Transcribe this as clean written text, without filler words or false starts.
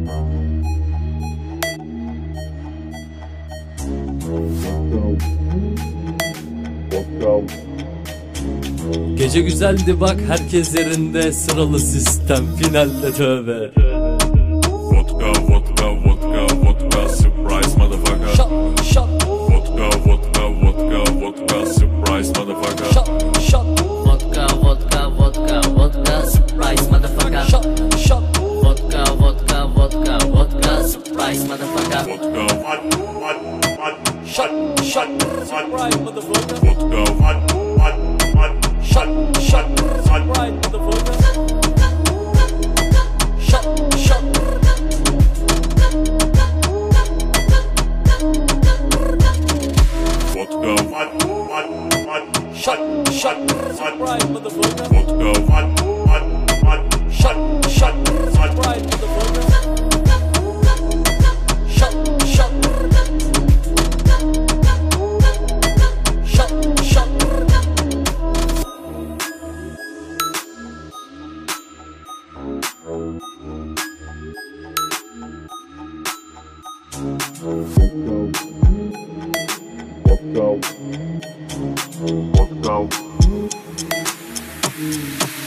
Gece güzeldi bak, herkes yerinde, sıralı sistem finalde tövbe. Vodka, vodka, vodka, vodka, surprise motherfucker. Shot, shot, Vodka, vodka, vodka, vodka, surprise motherfucker. shot, shot, Vodka, vodka, vodka, vodka, surprise motherfucker. shot, shot, Vodka, vodka, vodka, vodka, surprise motherfucker. Vodka, shot, shot, surprise motherfucker. vodka, Shot, shot, surprise motherfucker. Shot, shot, vodka, shot, shot, surprise motherfucker. vodka, Shot, shot, surprise motherfucker. Shot, shot, shot, shot. vodka, vodka.